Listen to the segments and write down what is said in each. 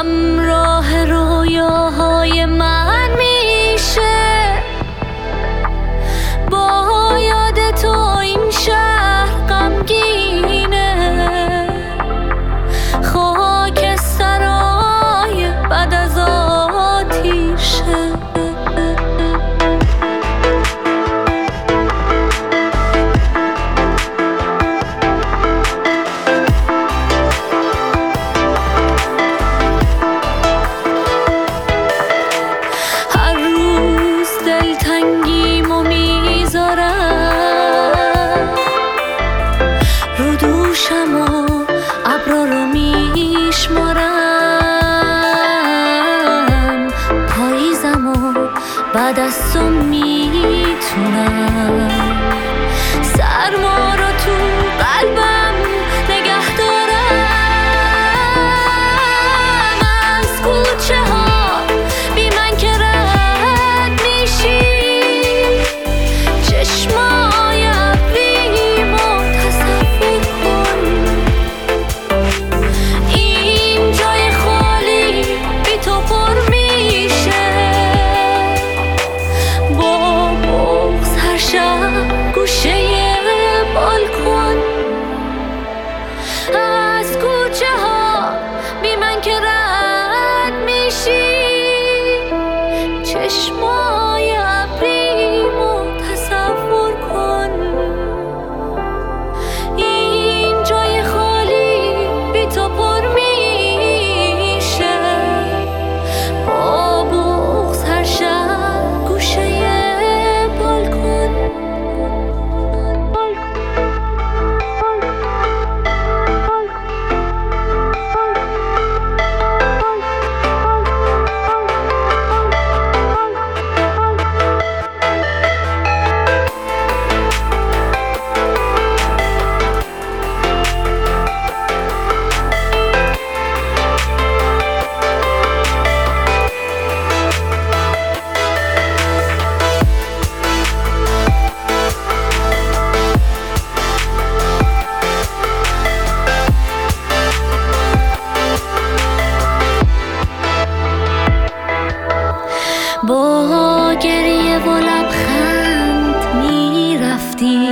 همراه رویاهای من میشه. با یاد تو این شهر غمگینه، خاکسترای بعد از آتیشه. رو دوشم و ابرا رو میشمارم، پاییزم و بعد از تو میتونم سرما رو تو قلبم نگه دارم. از کوچه ها بی من که رد میشی، چشمای ابریمو تصور کن. این جای خالی بی تو پر میشه. با بغض هر شب گوشه بالکن. از کوچه ها بی من که رد میشی، چشمای ابریمو تصور کن. این جای خالی بی تو پر میشه. با بغض هر شب گوشه بالکن. با گریه و لبخند میرفتی،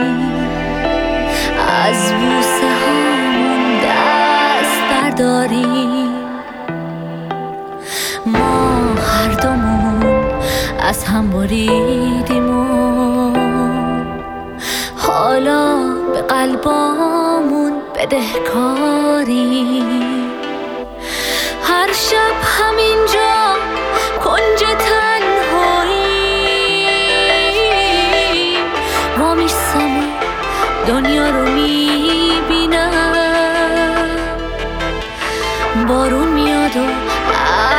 از بوسه هامون دست برداری. ما هر دومون از هم بریدیم و حالا به قلبامون بدهکاری. هر شب همینجا کنج تنهایی ما میستم و دنیا رو میبینم. بارون میاد و